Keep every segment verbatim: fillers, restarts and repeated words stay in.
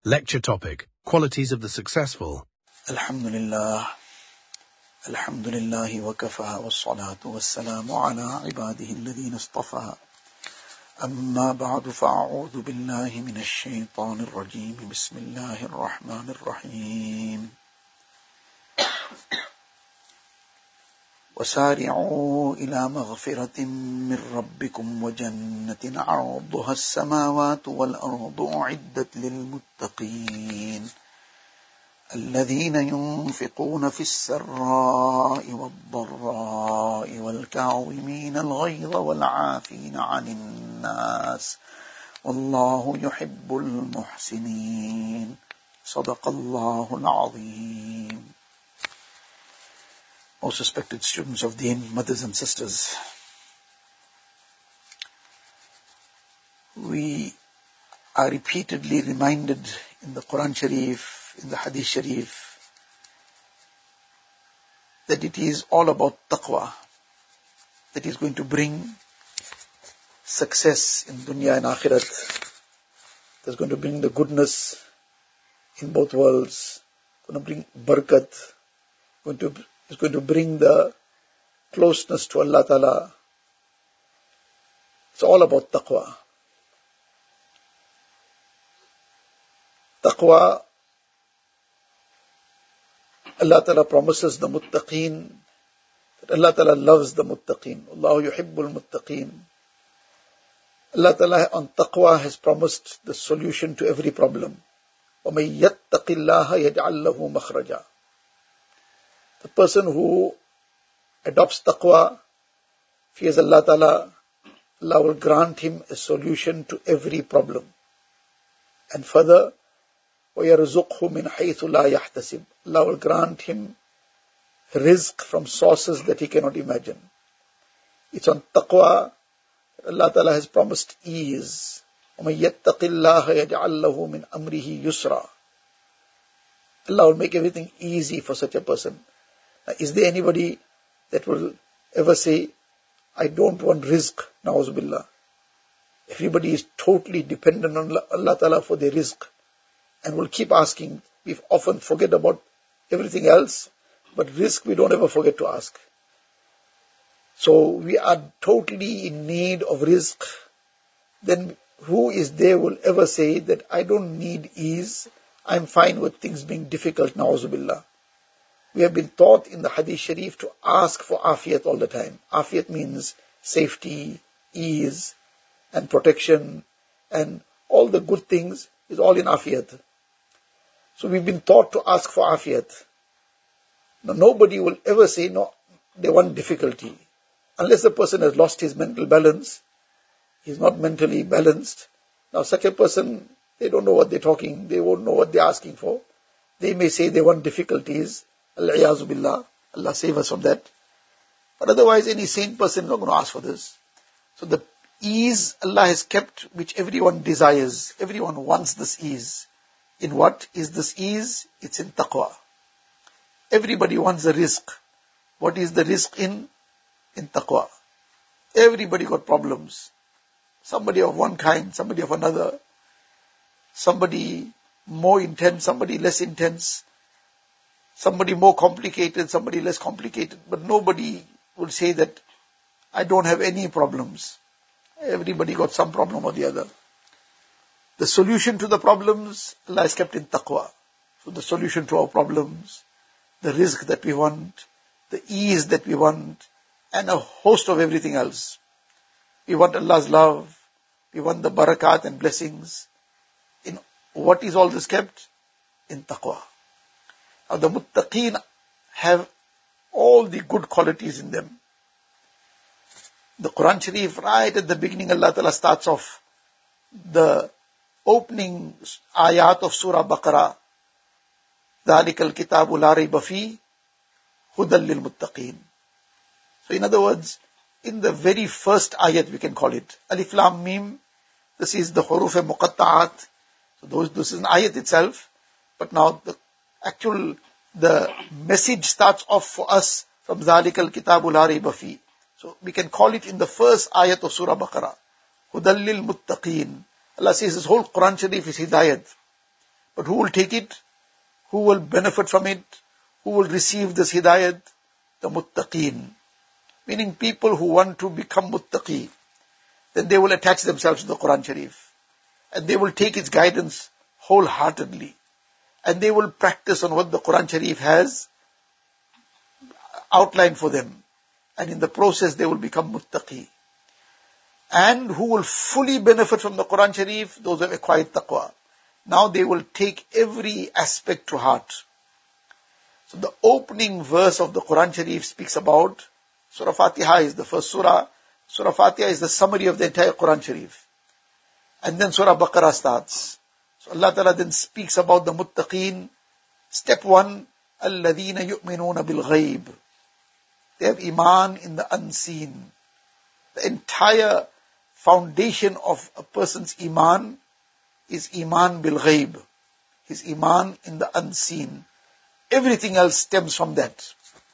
Lecture topic: Qualities of the Successful. Alhamdulillah, Alhamdulillah wa kafa wa salatu wa salamu ala ibadihi alladhina istafa. Amma ba'du fa'a'udhu billahi minash shaytanir rajim. Bismillahir rahmanir rahim. وسارعوا إلى مغفرة من ربكم وجنة عرضها السماوات والأرض أعدت للمتقين الذين ينفقون في السراء والضراء والكاظمين الغيظ والعافين عن الناس والله يحب المحسنين صدق الله العظيم. Most respected students of Deen, mothers and sisters, we are repeatedly reminded in the Quran Sharif, in the Hadith Sharif, that it is all about taqwa, that is going to bring success in dunya and akhirat, that's going to bring the goodness in both worlds, going to bring barakat, going to is going to bring the closeness to Allah Ta'ala. It's all about taqwa. Taqwa, Allah Ta'ala promises the muttaqeen, that Allah Ta'ala loves the muttaqeen. Allahu yuhibbul muttaqeen. Allah Ta'ala on taqwa has promised the solution to every problem. وَمَن يَتَّقِ اللَّهَ يَجْعَلْ لَهُ مَخْرَجًا. The person who adopts taqwa, fears Allah Ta'ala, Allah will grant him a solution to every problem. And further, وَيَرْزُقْهُ مِنْ حَيْثُ لَا يَحْتَسِبْ. Allah will grant him rizq from sources that he cannot imagine. It's on taqwa Allah Ta'ala has promised ease. وَمَن يَتَّقِ اللَّهَ يَجْعَلْ لَهُ مِنْ أَمْرِهِ يُسْرًا. Allah will make everything easy for such a person. Now, is there anybody that will ever say, I don't want rizq, na'uz billah? Everybody is totally dependent on Allah Ta'ala for their rizq and will keep asking. We often forget about everything else, but rizq we don't ever forget to ask. So we are totally in need of rizq. Then who is there will ever say that I don't need ease, I'm fine with things being difficult, na'uz billah? We have been taught in the Hadith Sharif to ask for afiyat all the time. Afiyat means safety, ease, and protection, and all the good things is all in afiyat. So we've been taught to ask for afiyat. Now nobody will ever say, no, they want difficulty. Unless the person has lost his mental balance, he's not mentally balanced. Now such a person, they don't know what they're talking, they won't know what they're asking for. They may say they want difficulties, Al-Iyazu Billah, Allah save us from that. But otherwise, any sane person is not going to ask for this. So the ease Allah has kept, which everyone desires. Everyone wants this ease. In what is this ease? It's in taqwa. Everybody wants the rizq. What is the rizq in? In taqwa. Everybody got problems. Somebody of one kind, somebody of another. Somebody more intense, somebody less intense. Somebody more complicated, somebody less complicated. But nobody will say that I don't have any problems. Everybody got some problem or the other. The solution to the problems, Allah is kept in taqwa. So the solution to our problems, the rizq that we want, the ease that we want, and a host of everything else. We want Allah's love. We want the barakat and blessings. In what is all this kept? In taqwa. Now the muttaqeen have all the good qualities in them. The Quran Sharif, right at the beginning, Allah Ta'ala starts off the opening ayat of Surah Baqarah. ذَلِكَ الْكِتَابُ لَا رَيْبَ فِيهِ هُدًى لِلْمُتَّقِينَ. So in other words, in the very first ayat we can call it, Alif Lam Mim, this is the huruf muqatta'at. So those, this is an ayat itself, but now the actual, the message starts off for us from ذَلِكَ الْكِتَابُ لَا رَيْبَ فِيهِ. So we can call it in the first ayat of Surah Baqarah. هُدًى لِلْمُتَّقِينَ. Allah says this whole Quran Sharif is Hidayat. But who will take it? Who will benefit from it? Who will receive this hidayat? The muttaqeen. Meaning people who want to become muttaqi. Then they will attach themselves to the Quran Sharif. And they will take its guidance wholeheartedly. And they will practice on what the Quran Sharif has outlined for them. And in the process they will become muttaqi. And who will fully benefit from the Quran Sharif? Those who have acquired taqwa. Now they will take every aspect to heart. So the opening verse of the Quran Sharif speaks about, Surah Fatiha is the first surah. Surah Fatiha is the summary of the entire Quran Sharif. And then Surah Baqarah starts. So Allah Ta'ala then speaks about the muttaqeen. Step one, الَّذِينَ يُؤْمِنُونَ بِالْغَيْبِ. They have iman in the unseen. The entire foundation of a person's iman is iman bil ghaib. His iman in the unseen. Everything else stems from that.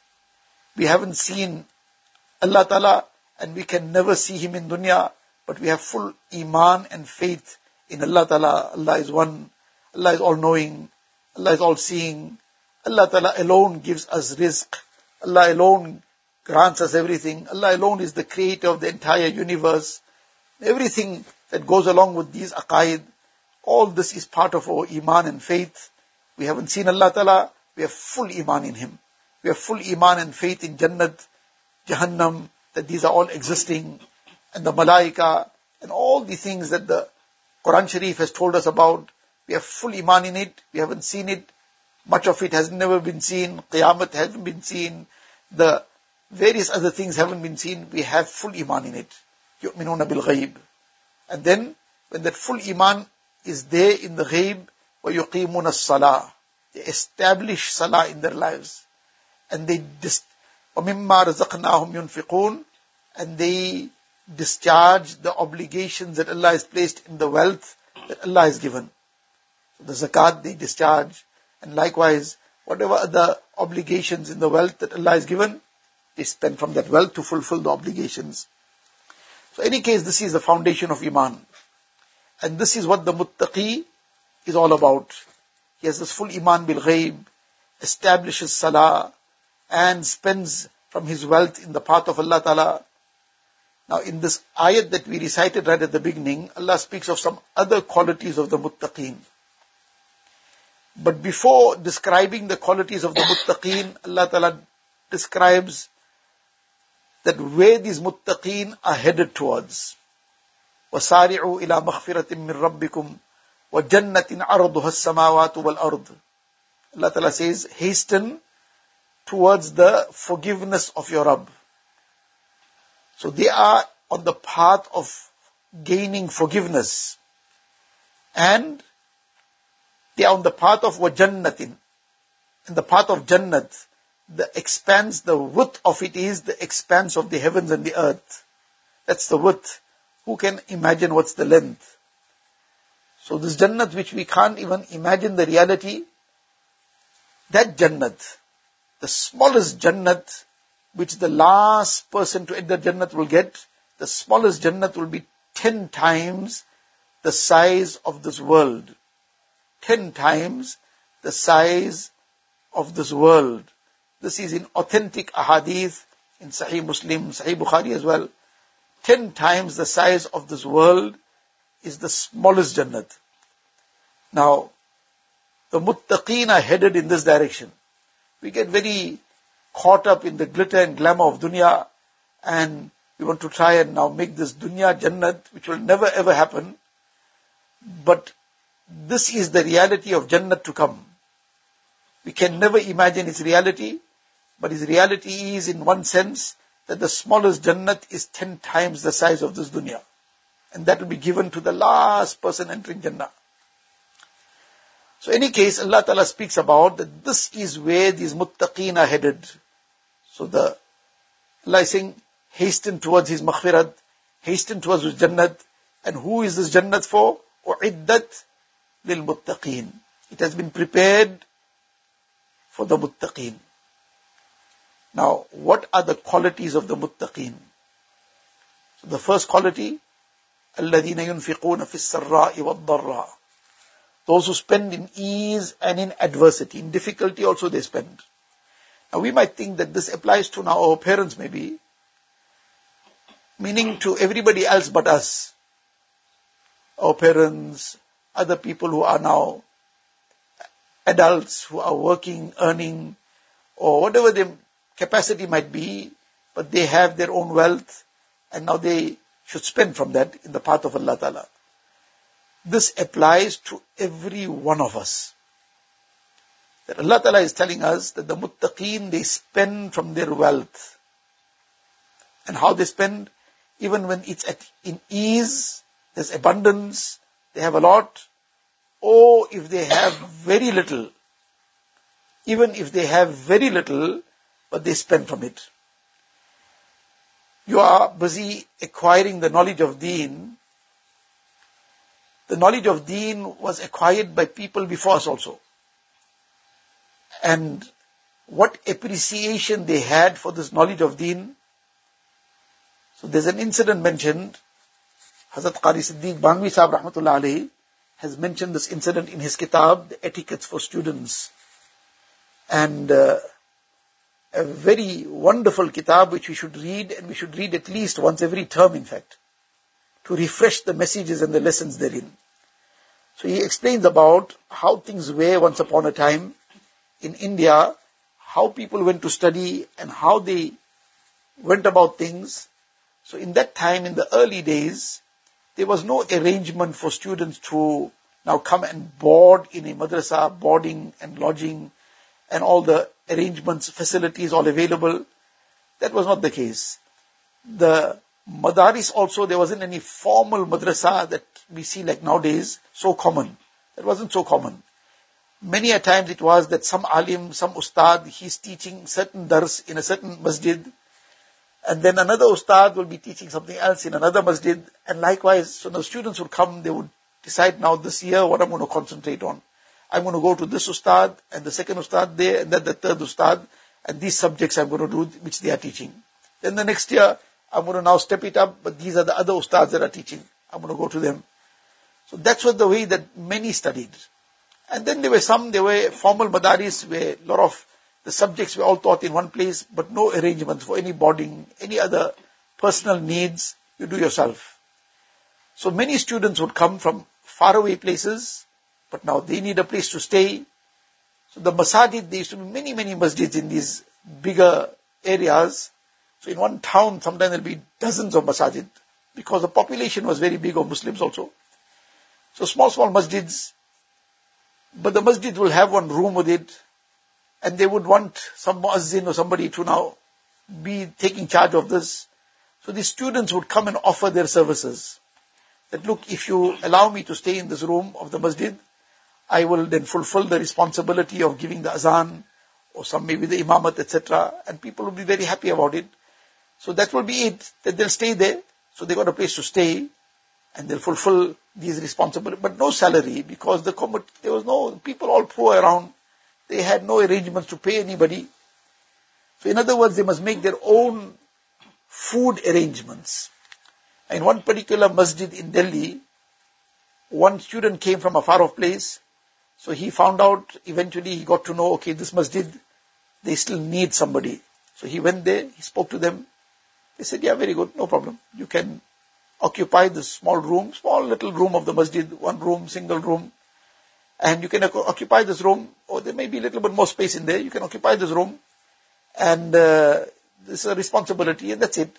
We haven't seen Allah Ta'ala and we can never see Him in dunya, but we have full iman and faith in Allah Ta'ala. Allah is one. Allah is all-knowing. Allah is all-seeing. Allah Ta'ala alone gives us rizq. Allah alone grants us everything. Allah alone is the creator of the entire universe. Everything that goes along with these aqaid, all this is part of our iman and faith. We haven't seen Allah Ta'ala. We have full iman in Him. We have full iman and faith in Jannat, Jahannam, that these are all existing, and the Malaika, and all the things that the Quran Sharif has told us about. We have full iman in it. We haven't seen it. Much of it has never been seen. Qiyamah hasn't been seen. The various other things haven't been seen. We have full iman in it. يُؤْمِنُونَ بِالْغَيْبِ. And then, when that full iman is there in the ghaib, وَيُقِيمُونَ الصَّلَاةِ. They establish salah in their lives. And they dis- وَمِمَّا رَزَقْنَاهُمْ يُنْفِقُونَ. And they discharge the obligations that Allah has placed in the wealth that Allah has given. So the zakat they discharge. And likewise, whatever other obligations in the wealth that Allah has given, they spend from that wealth to fulfill the obligations. So in any case, this is the foundation of iman. And this is what the muttaqi is all about. He has this full iman bil ghaib, establishes salah, and spends from his wealth in the path of Allah Ta'ala. Now in this ayat that we recited right at the beginning, Allah speaks of some other qualities of the muttaqeen. But before describing the qualities of the muttaqeen, Allah Ta'ala describes that where these muttaqeen are headed towards. وَسَارِعُوا إِلَى مَغْفِرَةٍ مِّن رَبِّكُمْ وَجَنَّةٍ عَرْضُهَا السَّمَاوَاتُ وَالْأَرْضُ. Allah Ta'ala says, hasten towards the forgiveness of your Rabb. So they are on the path of gaining forgiveness. And they are on the path of wajannatin. In the path of Jannat, the expanse, the width of it is the expanse of the heavens and the earth. That's the width. Who can imagine what's the length? So this Jannat which we can't even imagine the reality, that Jannat, the smallest Jannat which the last person to enter Jannat will get, the smallest Jannat will be ten times the size of this world. Ten times the size of this world. This is in authentic ahadith, in Sahih Muslim, Sahih Bukhari as well. Ten times the size of this world is the smallest Jannat. Now, the muttaqeen are headed in this direction. We get very caught up in the glitter and glamour of dunya, and we want to try and now make this dunya Jannat, which will never ever happen. But this is the reality of Jannat to come. We can never imagine its reality, but its reality is in one sense that the smallest Jannat is ten times the size of this dunya. And that will be given to the last person entering Jannah. So in any case, Allah Ta'ala speaks about that this is where these muttaqeen are headed. So the Allah is saying, hasten towards His maghfirat, hasten towards His Jannat. And who is this Jannat for? U'iddat lil muttaqeen. It has been prepared for the muttaqeen. Now, what are the qualities of the muttaqeen? So the first quality, الَّذِينَ يُنْفِقُونَ فِي السَّرَّاءِ وَالضَّرَّاءِ. Those who spend in ease and in adversity, in difficulty also they spend. Now we might think that this applies to now our parents maybe, meaning to everybody else but us. Our parents, other people who are now adults, who are working, earning, or whatever their capacity might be, but they have their own wealth, and now they should spend from that in the path of Allah Ta'ala. This applies to every one of us. That Allah Ta'ala is telling us that the muttaqeen, they spend from their wealth. And how they spend, even when it's at, in ease, there's abundance, they have a lot, or if they have very little, even if they have very little, but they spend from it. You are busy acquiring the knowledge of Deen. The knowledge of Deen was acquired by people before us also. And what appreciation they had for this knowledge of Deen. So there's an incident mentioned. Hazrat Qari Siddiq Bangvi Sahib Rahmatullah Alayhi has mentioned this incident in his kitab, The Etiquettes for Students. And uh, a very wonderful kitab which we should read, and we should read at least once every term in fact, to refresh the messages and the lessons therein. So he explains about how things were once upon a time in India, how people went to study and how they went about things. So in that time, in the early days, there was no arrangement for students to now come and board in a madrasa, boarding and lodging and all the arrangements, facilities all available. That was not the case. The madaris also, there wasn't any formal madrasa that we see like nowadays, so common. That wasn't so common. Many a times it was that some alim, some ustad, he's teaching certain dars in a certain masjid, and then another ustad will be teaching something else in another masjid, and likewise, so the students would come, they would decide now this year what I'm going to concentrate on. I'm going to go to this ustad, and the second ustad there, and then the third ustad, and these subjects I'm going to do, which they are teaching. Then the next year, I'm going to now step it up, but these are the other ustads that are teaching. I'm going to go to them. So that's what the way that many studied. And then there were some, there were formal madaris where a lot of the subjects were all taught in one place, but no arrangements for any boarding, any other personal needs, you do yourself. So many students would come from faraway places, but now they need a place to stay. So the masajid, there used to be many, many masjids in these bigger areas. So in one town, sometimes there'll be dozens of masajid, because the population was very big of Muslims also. So small, small masjids, but the masjid will have one room with it, and they would want some muazzin or somebody to now be taking charge of this. So the students would come and offer their services. That look, if you allow me to stay in this room of the masjid, I will then fulfill the responsibility of giving the azan, or some maybe the imamat, et cetera. And people will be very happy about it. So that will be it, that they'll stay there. So they got a place to stay, and they'll fulfill these responsibilities. But no salary, because the community, there was no, people all poor around. They had no arrangements to pay anybody. So in other words, they must make their own food arrangements. In one particular masjid in Delhi, one student came from a far off place. So he found out, eventually he got to know, okay, this masjid, they still need somebody. So he went there, he spoke to them. They said, yeah, very good, no problem. You can occupy this small room, small little room of the masjid, one room, single room. And you can occupy this room, or there may be a little bit more space in there. You can occupy this room, and uh, this is a responsibility, and that's it.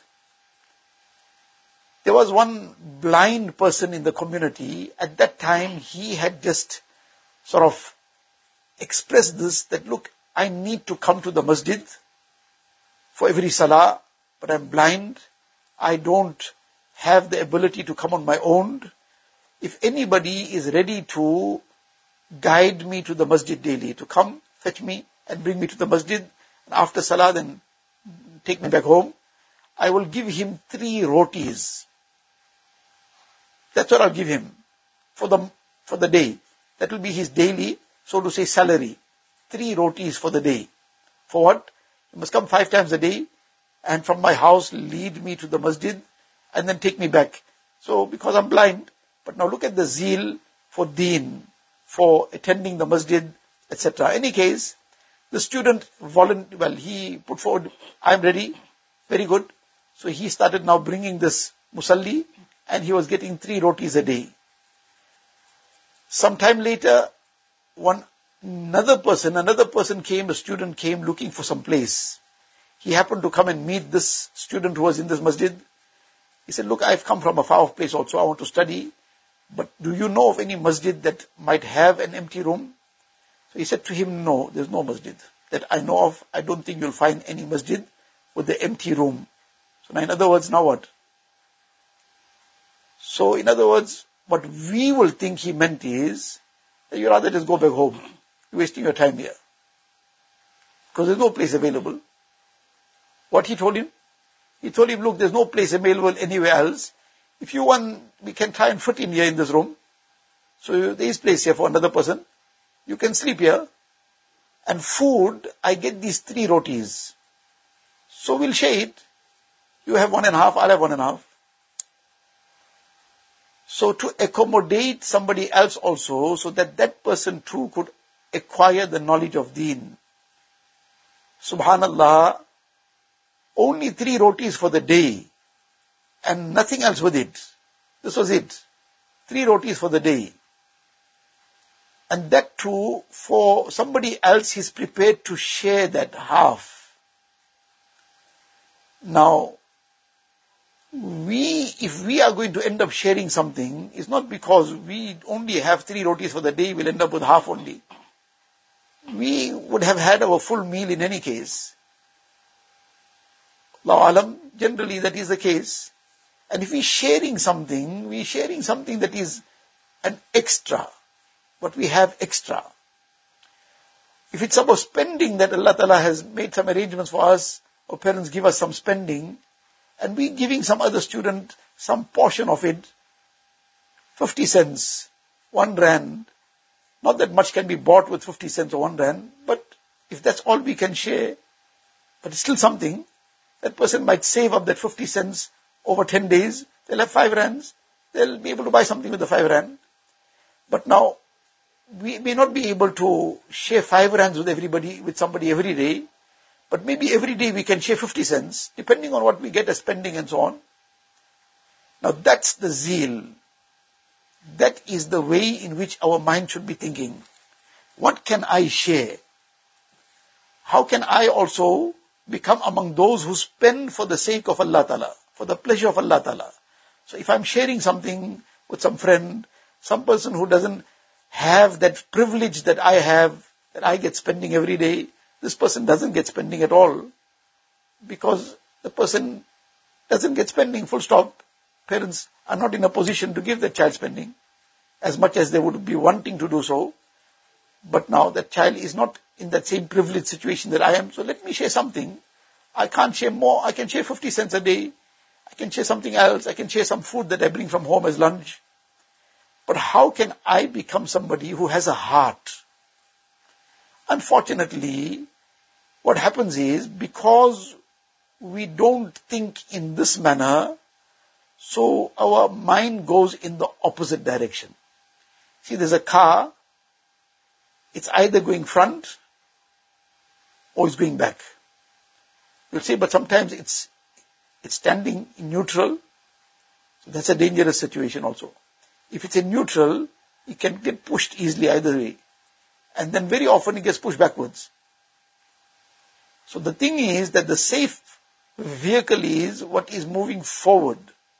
There was one blind person in the community. At that time, he had just sort of expressed this, that look, I need to come to the masjid for every salah, but I'm blind. I don't have the ability to come on my own. If anybody is ready to guide me to the masjid daily, to come, fetch me and bring me to the masjid, and after salah then take me back home, I will give him three rotis. That's what I'll give him for the, for the day. That will be his daily, so to say, salary. Three rotis for the day. For what? He must come five times a day, and from my house lead me to the masjid, and then take me back. So, because I'm blind, but now look at the zeal for deen, for attending the masjid, et cetera. Any case, the student volunteered, well, he put forward, I'm ready, very good. So he started now bringing this musalli, and he was getting three rotis a day. Sometime later, one another person, another person came, a student came looking for some place. He happened to come and meet this student who was in this masjid. He said, look, I've come from a far off place also, I want to study. But do you know of any masjid that might have an empty room? So he said to him, no, there's no masjid that I know of. I don't think you'll find any masjid with the empty room. So now in other words, now what? So in other words, what we will think he meant is, that you rather just go back home. You're wasting your time here. Because there's no place available. What he told him? He told him, look, there's no place available anywhere else. If you want, we can try and fit in here in this room. So there is place here for another person. You can sleep here. And food, I get these three rotis. So we'll share it. You have one and a half, I'll have one and a half. So to accommodate somebody else also, so that that person too could acquire the knowledge of deen. Subhanallah, only three rotis for the day and nothing else with it. This was it. Three rotis for the day. And that too, for somebody else, he's prepared to share that half. Now, we, if we are going to end up sharing something, it's not because we only have three rotis for the day, we'll end up with half only. We would have had our full meal in any case. Allahu Alam, generally that is the case. And if we're sharing something, we're sharing something that is an extra. What we have extra. If it's about spending that Allah Ta'ala has made some arrangements for us, our parents give us some spending, and we giving some other student some portion of it, fifty cents, one rand. Not that much can be bought with fifty cents or one rand, but if that's all we can share, but it's still something, that person might save up that fifty cents over ten days, they'll have five rands, they'll be able to buy something with the five rand. But now, we may not be able to share five rands with everybody, with somebody every day, but maybe every day we can share fifty cents, depending on what we get as spending and so on. Now that's the zeal. That is the way in which our mind should be thinking. What can I share? How can I also become among those who spend for the sake of Allah Ta'ala, for the pleasure of Allah Ta'ala? So if I'm sharing something with some friend, some person who doesn't have that privilege that I have, that I get spending every day, this person doesn't get spending at all, because the person doesn't get spending, full stop. Parents are not in a position to give their child spending, as much as they would be wanting to do so. But now that child is not in that same privileged situation that I am, so let me share something. I can't share more, I can share fifty cents a day, I can share something else, I can share some food that I bring from home as lunch. But how can I become somebody who has a heart? Unfortunately, what happens is, because we don't think in this manner, so our mind goes in the opposite direction. See, there's a car, it's either going front or it's going back. You'll say, but sometimes it's it's standing in neutral. So that's a dangerous situation also. If it's in neutral, it can get pushed easily either way. And then very often it gets pushed backwards. So the thing is that the safe vehicle is what is moving forward.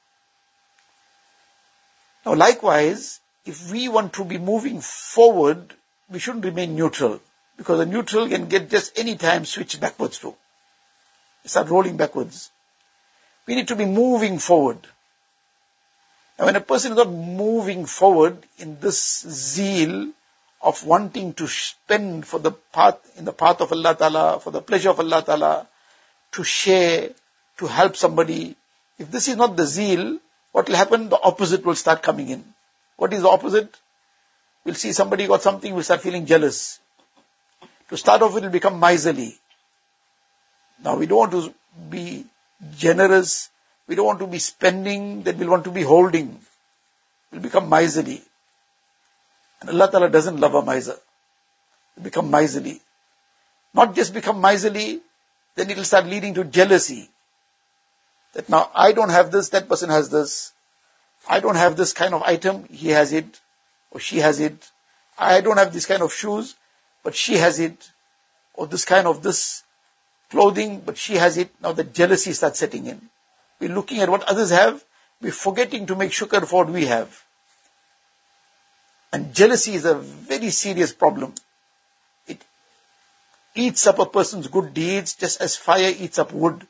Now likewise, if we want to be moving forward, we shouldn't remain neutral. Because a neutral can get just any time switched backwards too. Start rolling backwards. We need to be moving forward. Now when a person is not moving forward in this zeal of wanting to spend for the path, in the path of Allah Ta'ala, for the pleasure of Allah Ta'ala, to share, to help somebody, if this is not the zeal, what will happen? The opposite will start coming in. What is the opposite? We'll see somebody got something, we'll start feeling jealous. To start off, it will become miserly. Now we don't want to be generous, we don't want to be spending, then we'll want to be holding. We'll become miserly. And Allah Ta'ala doesn't love a miser. You become miserly. Not just become miserly, then it will start leading to jealousy. That now I don't have this, that person has this. I don't have this kind of item, he has it, or she has it. I don't have this kind of shoes, but she has it. Or this kind of this clothing, but she has it. Now the jealousy starts setting in. We're looking at what others have, we're forgetting to make shukr for what we have. And jealousy is a very serious problem. It eats up a person's good deeds just as fire eats up wood.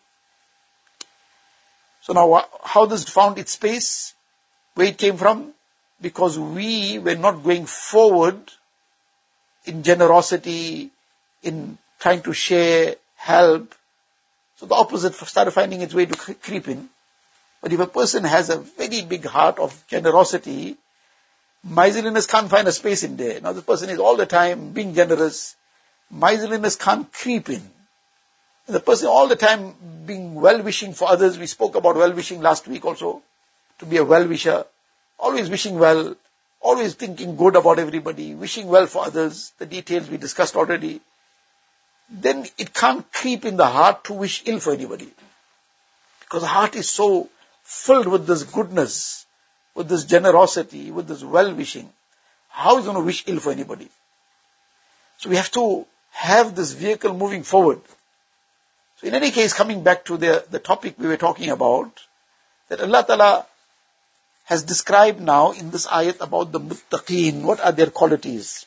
So now how this found its space? Where it came from? Because we were not going forward in generosity, in trying to share, help. So the opposite started finding its way to creep in. But if a person has a very big heart of generosity, miserliness can't find a space in there. Now the person is all the time being generous. Miserliness can't creep in. And the person all the time being well-wishing for others. We spoke about well-wishing last week also. To be a well-wisher. Always wishing well. Always thinking good about everybody. Wishing well for others. The details we discussed already. Then it can't creep in the heart to wish ill for anybody. Because the heart is so filled with this goodness, with this generosity, with this well-wishing. How is he going to wish ill for anybody? So we have to have this vehicle moving forward. So in any case, coming back to the, the topic we were talking about, that Allah Ta'ala has described now in this ayat about the muttaqeen. What are their qualities?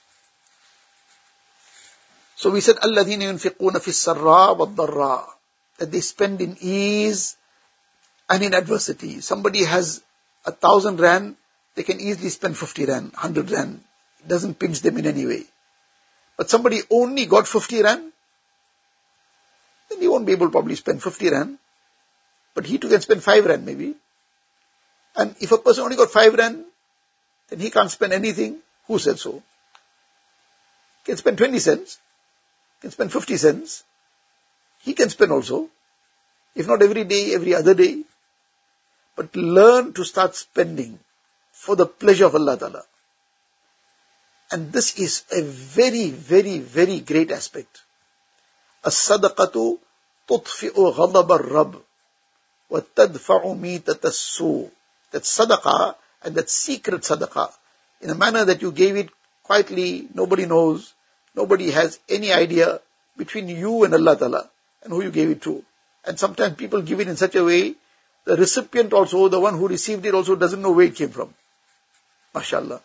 So we said, الَّذِينَ يُنْفِقُونَ فِي السَّرَّاءِ وَالضَّرَّاءِ, that they spend in ease and in adversity. Somebody has a thousand rand, they can easily spend fifty rand, hundred rand. It doesn't pinch them in any way. But somebody only got fifty rand, then he won't be able to probably spend fifty rand. But he too can spend five rand maybe. And if a person only got five rand, then he can't spend anything. Who said so? He can spend twenty cents. He can spend fifty cents. He can spend also. If not every day, every other day. But learn to start spending for the pleasure of Allah Ta'ala. And this is a very, very, very great aspect. As-sadaqatu tudfi'u ghadab ar-rabb wa tadfa'u mitat as-su. That sadaqah, and that secret sadaqah, in a manner that you gave it quietly, nobody knows, nobody has any idea, between you and Allah Ta'ala, and who you gave it to. And sometimes people give it in such a way, the recipient also, the one who received it also doesn't know where it came from. MashaAllah.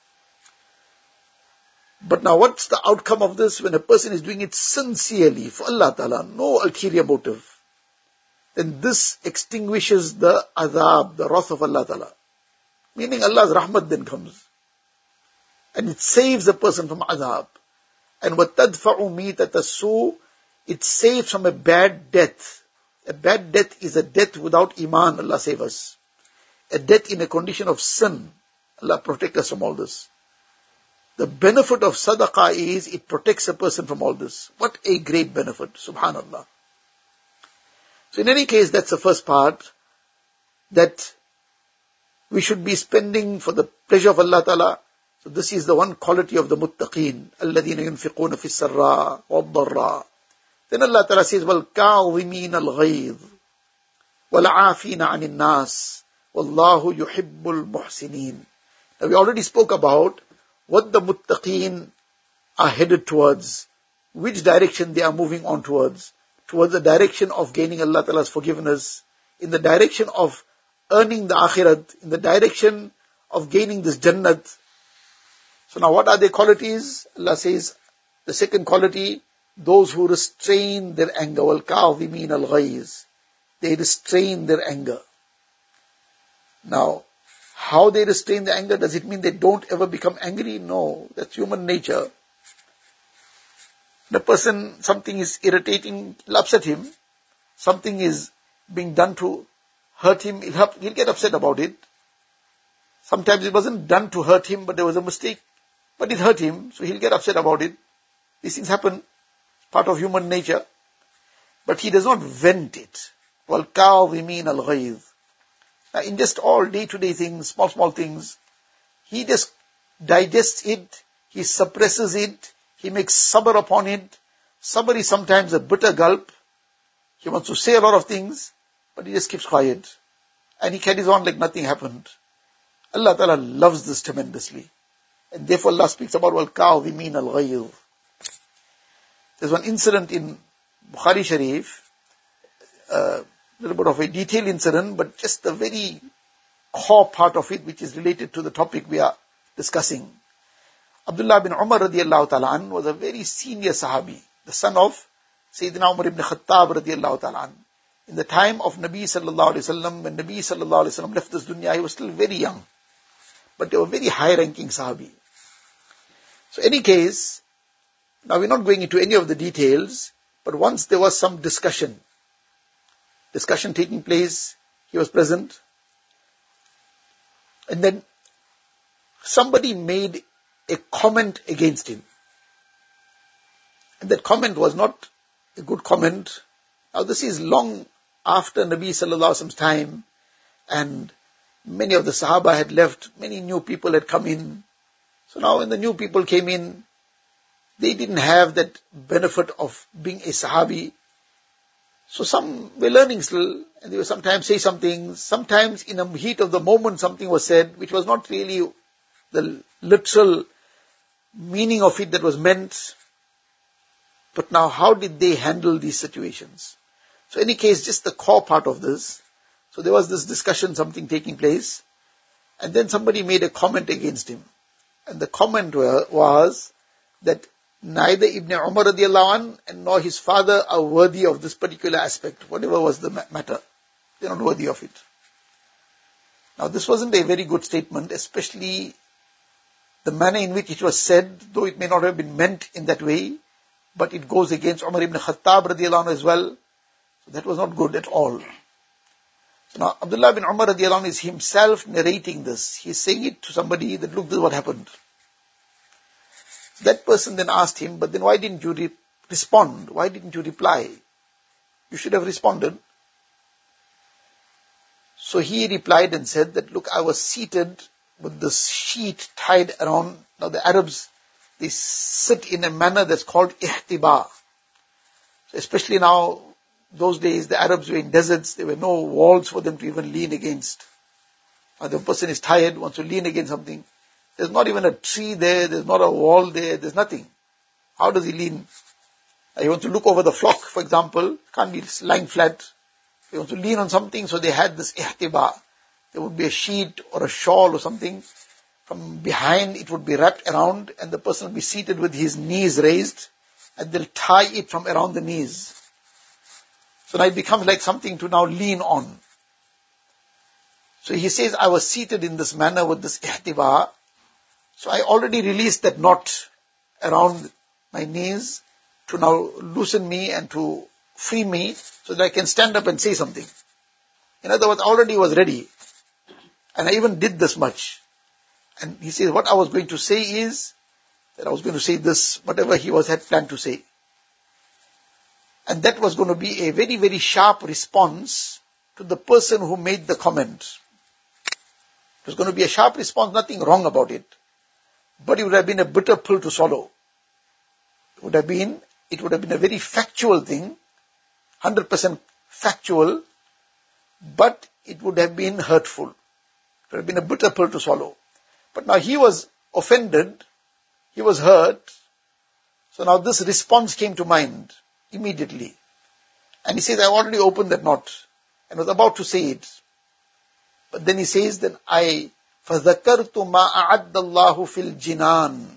But now what's the outcome of this? When a person is doing it sincerely for Allah Ta'ala, no ulterior motive, then this extinguishes the adhab, the wrath of Allah Ta'ala. Meaning Allah's rahmat then comes. And it saves a person from adhab. And وَتَدْفَعُ مِيتَةَ السُّوءِ, it saves from a bad death. A bad death is a death without iman, Allah save us. A death in a condition of sin. Allah protect us from all this. The benefit of sadaqah is, it protects a person from all this. What a great benefit, subhanallah. So in any case, that's the first part, that we should be spending for the pleasure of Allah Ta'ala. So this is the one quality of the muttaqeen. الَّذِينَ يُنْفِقُونَ فِي السَّرَّاءِ وَالضَّرَّاءِ. Then Allah Ta'ala says, وَالْكَاظِمِينَ الْغَيْظِ وَالْعَافِينَ عَنِ النَّاسِ وَاللَّهُ يُحِبُّ الْمُحْسِنِينَ. Now we already spoke about what the muttaqeen are headed towards, which direction they are moving on towards, towards the direction of gaining Allah Ta'ala's forgiveness, in the direction of earning the akhirat, in the direction of gaining this jannat. So now what are their qualities? Allah says, the second quality, those who restrain their anger. وَالْكَاظِمِينَ الْغَيْظِ. They restrain their anger. Now, how they restrain the anger? Does it mean they don't ever become angry? No, that's human nature. The person, something is irritating, it'll upset him. Something is being done to hurt him, he'll, he'll get upset about it. Sometimes it wasn't done to hurt him, but there was a mistake. But it hurt him, so he'll get upset about it. These things happen, part of human nature. But he does not vent it. وَالْكَاظِمِينَ الْغَيْظِ. Now in just all day-to-day things, small, small things, he just digests it, he suppresses it, he makes sabr upon it. Sabr is sometimes a bitter gulp. He wants to say a lot of things, but he just keeps quiet. And he carries on like nothing happened. Allah Ta'ala loves this tremendously. And therefore Allah speaks about wal-ka'dhimin al-ghayz. There's one incident in Bukhari Sharif, a little bit of a detailed incident, but just the very core part of it which is related to the topic we are discussing. Abdullah bin Umar radiallahu ta'ala an was a very senior Sahabi, the son of Sayyidina Umar ibn Khattab radiallahu ta'ala an. In the time of Nabi sallallahu alayhi wasallam, when Nabi sallallahu alayhi wasallam left this dunya, he was still very young. But they were very high-ranking Sahabi. So any case, now we're not going into any of the details, but once there was some discussion, discussion taking place, he was present, and then somebody made a comment against him. And that comment was not a good comment. Now this is long after Nabi sallallahu alaihi wasallam's time, and many of the Sahaba had left, many new people had come in. So now when the new people came in, they didn't have that benefit of being a Sahabi. So some were learning still, and they would sometimes say something, sometimes in the heat of the moment something was said, which was not really the literal meaning of it that was meant. But now how did they handle these situations? So in any case, just the core part of this. So there was this discussion, something taking place, and then somebody made a comment against him. And the comment was that neither Ibn Umar radiallahu anh and nor his father are worthy of this particular aspect, whatever was the matter. They're not worthy of it. Now this wasn't a very good statement, especially the manner in which it was said, though it may not have been meant in that way, but it goes against Umar ibn Khattab radiallahu anh as well. So that was not good at all. So now Abdullah bin Umar radiallahu anh is himself narrating this. He's saying it to somebody that, look, this is what happened. That person then asked him, but then why didn't you re- respond? Why didn't you reply? You should have responded. So he replied and said that, look, I was seated with this sheet tied around. Now the Arabs, they sit in a manner that's called ihtiba. So especially now, those days the Arabs were in deserts, there were no walls for them to even lean against. Now the person is tired, wants to lean against something. There's not even a tree there, there's not a wall there, there's nothing. How does he lean? He wants to look over the flock, for example, can't be lying flat. He wants to lean on something, so they had this ihtiba. There would be a sheet or a shawl or something. From behind it would be wrapped around, and the person would be seated with his knees raised, and they'll tie it from around the knees. So now it becomes like something to now lean on. So he says, I was seated in this manner with this ihtiba. So I already released that knot around my knees to now loosen me and to free me so that I can stand up and say something. In other words, I already was ready. And I even did this much. And he says, what I was going to say is that I was going to say this, whatever he was had planned to say. And that was going to be a very, very sharp response to the person who made the comment. It was going to be a sharp response, nothing wrong about it. But it would have been a bitter pill to swallow. It would have been, it would have been a very factual thing, one hundred percent factual, but it would have been hurtful. It would have been a bitter pill to swallow. But now he was offended, he was hurt, so now this response came to mind immediately. And he says, I already opened that knot and was about to say it. But then he says, then I فَذَكَرْتُ مَا أَعَدَّ اللَّهُ فِي الْجِنَانِ.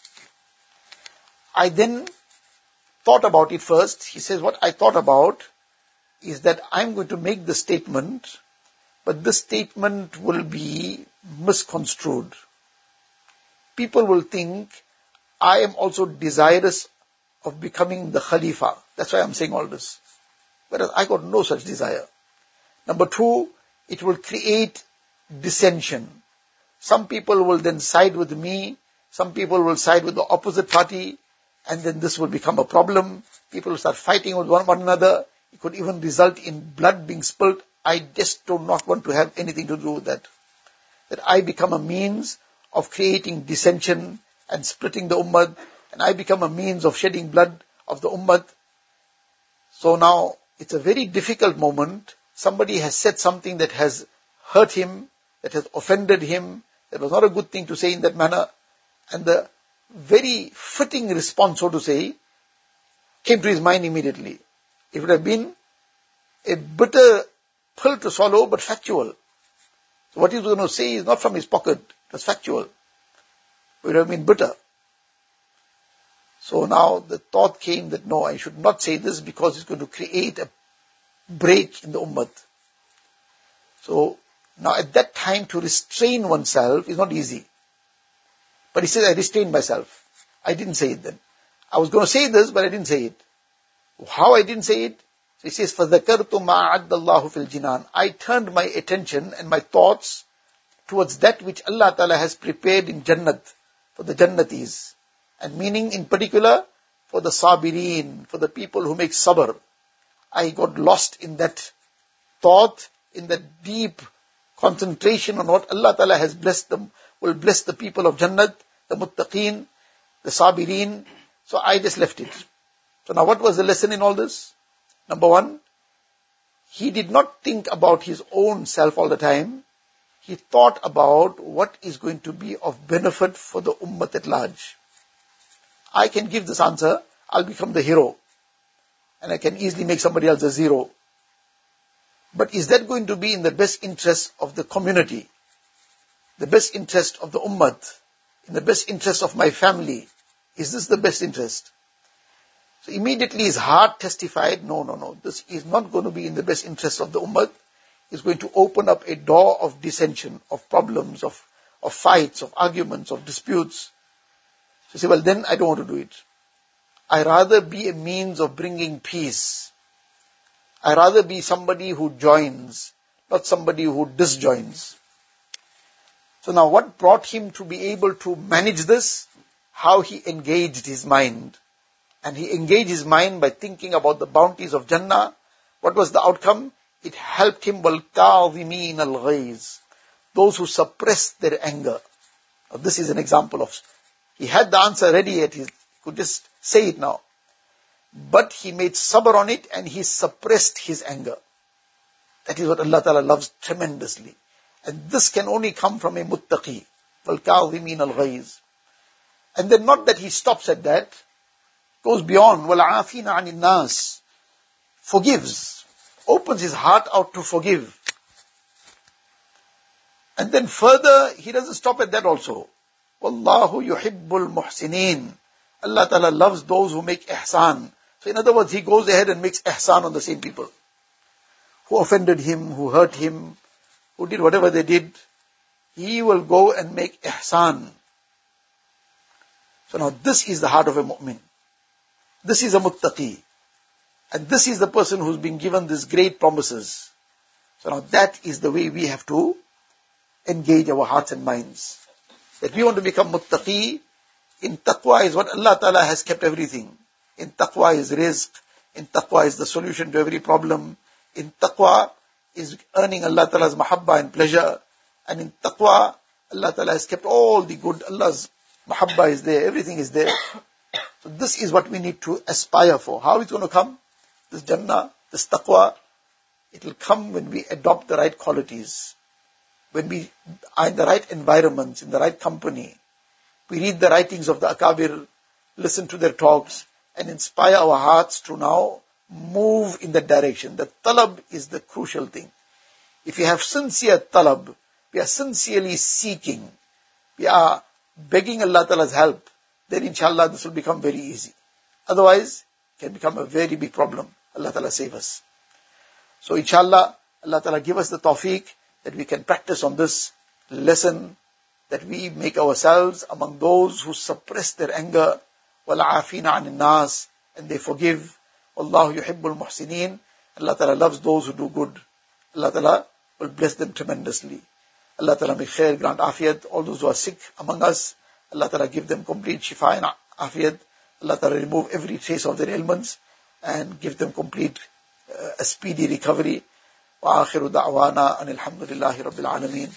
I then thought about it first. He says, what I thought about is that I'm going to make the statement, but this statement will be misconstrued. People will think I am also desirous of becoming the Khalifa. That's why I'm saying all this. Whereas I got no such desire. Number two, it will create dissension. Some people will then side with me, some people will side with the opposite party, and then this will become a problem. People will start fighting with one, one another. It could even result in blood being spilled. I just do not want to have anything to do with that. That I become a means of creating dissension and splitting the ummah, and I become a means of shedding blood of the ummah. So now, it's a very difficult moment. Somebody has said something that has hurt him, that has offended him. It was not a good thing to say in that manner. And the very fitting response, so to say, came to his mind immediately. It would have been a bitter pill to swallow, but factual. So what he was going to say is not from his pocket, it was factual. It would have been bitter. So now the thought came that no, I should not say this because it's going to create a break in the ummah. So now at that time to restrain oneself is not easy. But he says, I restrained myself. I didn't say it then. I was going to say this, but I didn't say it. How I didn't say it? So he says, فَذَكَرْتُ مَا عَدَّ اللَّهُ فِي الْجِنَانِ I turned my attention and my thoughts towards that which Allah Ta'ala has prepared in Jannat, for the Jannatis. And meaning in particular, for the Sabirin, for the people who make sabr. I got lost in that thought, in that deep concentration on what Allah Ta'ala has blessed them, will bless the people of Jannat, the Muttaqeen, the Sabirin. So I just left it. So now what was the lesson in all this? Number one, he did not think about his own self all the time. He thought about what is going to be of benefit for the ummah at large. I can give this answer, I'll become the hero. And I can easily make somebody else a zero. But is that going to be in the best interest of the community? The best interest of the ummah? In the best interest of my family? Is this the best interest? So immediately his heart testified, no, no, no, this is not going to be in the best interest of the ummah. It's going to open up a door of dissension, of problems, of, of fights, of arguments, of disputes. So you say, well then I don't want to do it. I rather be a means of bringing peace. I rather be somebody who joins, not somebody who disjoins. So now what brought him to be able to manage this? How he engaged his mind. And he engaged his mind by thinking about the bounties of Jannah. What was the outcome? It helped him, وَالْكَاظِمِينَ الْغَيْظِ Those who suppress their anger. Now this is an example of, he had the answer ready yet, he could just say it now. But he made sabr on it and he suppressed his anger. That is what Allah Ta'ala loves tremendously. And this can only come from a muttaqi. وَالْكَاظِمِينَ الْغَيْظِ And then not that he stops at that, goes beyond, وَالْعَافِينَ عَنِ النَّاسِ Forgives, opens his heart out to forgive. And then further, he doesn't stop at that also. وَاللَّهُ يُحِبُّ الْمُحْسِنِينَ Allah Ta'ala loves those who make ihsan. So in other words, he goes ahead and makes ihsan on the same people. Who offended him, who hurt him, who did whatever they did, he will go and make ihsan. So now this is the heart of a mu'min. This is a muttaqi. And this is the person who's been given these great promises. So now that is the way we have to engage our hearts and minds. That we want to become muttaqi. In taqwa is what Allah Ta'ala has kept everything. In taqwa is rizq. In taqwa is the solution to every problem. In taqwa is earning Allah Ta'ala's mahabba and pleasure. And in taqwa, Allah Ta'ala has kept all the good. Allah's mahabba is there. Everything is there. So this is what we need to aspire for. How it's going to come? This Jannah, this taqwa, it will come when we adopt the right qualities. When we are in the right environments, in the right company. We read the writings of the Akabir, listen to their talks, and inspire our hearts to now move in that direction. The talab is the crucial thing. If you have sincere talab, we are sincerely seeking, we are begging Allah Ta'ala's help, then inshallah this will become very easy. Otherwise, it can become a very big problem. Allah Ta'ala save us. So inshallah, Allah Ta'ala give us the tawfiq that we can practice on this lesson, that we make ourselves among those who suppress their anger, وَالْعَافِينَ عَنِ النَّاسِ and they forgive. وَاللَّهُ يُحِبُّ الْمُحْسِنِينَ Allah Ta'ala loves those who do good. Allah Ta'ala will bless them tremendously. Allah Ta'ala make khair, grant afiyat. All those who are sick among us, Allah Ta'ala give them complete shifa and afiyat. Allah Ta'ala remove every trace of their ailments and give them complete, uh, a speedy recovery. وآخر دعوانا أن الحمد لله رب العالمين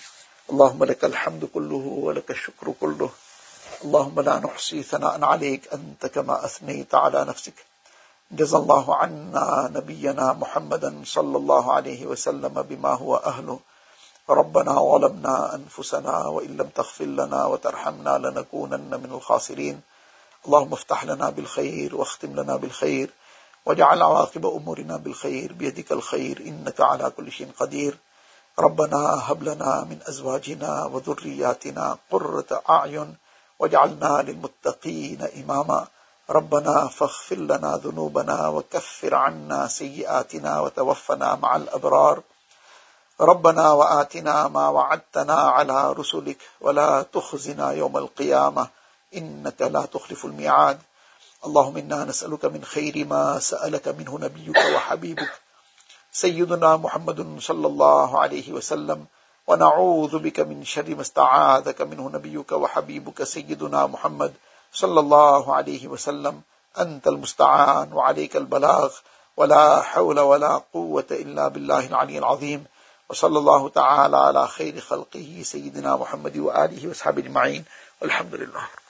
اللهم لك الحمد كله ولك الشكر كله. اللهم لا نحصي ثناء عليك أنت كما أثنيت على نفسك. جزا الله عنا نبينا محمدا صلى الله عليه وسلم بما هو أهله. ربنا ظلمنا أنفسنا وإن لم تغفر لنا وترحمنا لنكونن من الخاسرين. اللهم افتح لنا بالخير واختم لنا بالخير واجعل عواقب أمورنا بالخير بيدك الخير إنك على كل شيء قدير. ربنا هب لنا من أزواجنا وذرياتنا قرة أعين واجعلنا للمتقين إماما. ربنا فاغفر لنا ذنوبنا وكفر عنا سيئاتنا وتوفنا مع الأبرار. ربنا وآتنا ما وعدتنا على رسلك ولا تخزنا يوم القيامة إنك لا تخلف الميعاد. اللهم إنا نسألك من خير ما سألك منه نبيك وحبيبك سيدنا محمد صلى الله عليه وسلم ونعوذ بك من شر ما استعاذك منه نبيك وحبيبك سيدنا محمد صلى الله عليه وسلم. أنت المستعان وعليك البلاغ ولا حول ولا قوة إلا بالله العلي العظيم. وصلى الله تعالى على خير خلقه سيدنا محمد وآله وصحبه أجمعين والحمد لله.